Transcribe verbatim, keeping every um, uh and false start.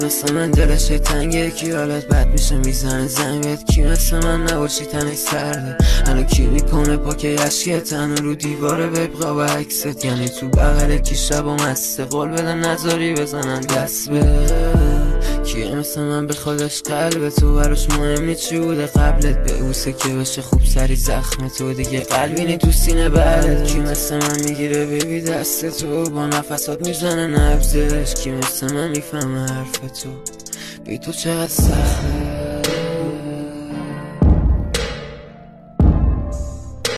مثل من دلش تنگه، کی حالت بد میشه میزنه زنگ بهت. کی مثل من نباشی تنش سرده، الان کی میکنه پاک عشقی تنها رو دیواره ببقا و عکست. یعنی تو بغل کی شب و مسته قول بدن نذاری بزنن دست به. کیه مثل من به خودش قلب تو براش مهم نی چی بوده قبلت، به اوسه که بشه خوب سری زخم تو دیگه قلبی نی تو سینه بعدت. کی مثل من میگیره ببی دست تو با نفسات میزنه نبزش. کی مثل من میفهمه حرف تو بی تو چقدر سخته.